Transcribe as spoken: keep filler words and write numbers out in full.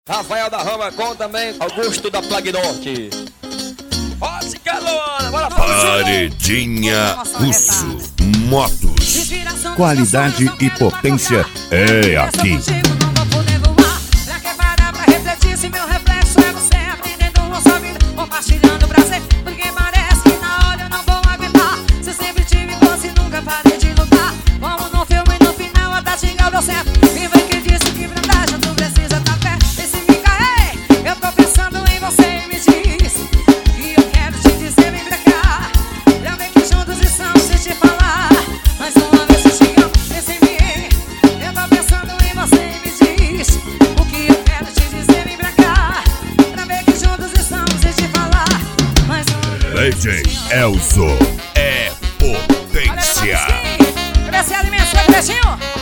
Rafael da Rama com também Augusto da Plague Norte. Pode se calor, bora Paredinha Russo Motos. Qualidade e potência é aqui. Compartilhando prazer, porque parece que na hora eu não vou aguentar. Se eu sempre tive gosto e nunca parei de lutar. Como no filme, no final a tática deu certo. E vem que disse que pra andar já tu precisa tá perto. E se me cair, eu tô pensando em você e me diz que eu quero te dizer, vem pra cá. Pra ver que juntos estamos sem te falar. Mais uma vez se te amo, pensa em mim. Eu tô pensando em você e me diz o que eu quero te dizer, vem pra cá. Pra ver que juntos estamos sem te falar. D J Elzo é potência. Cresce alimento, seu pretinho.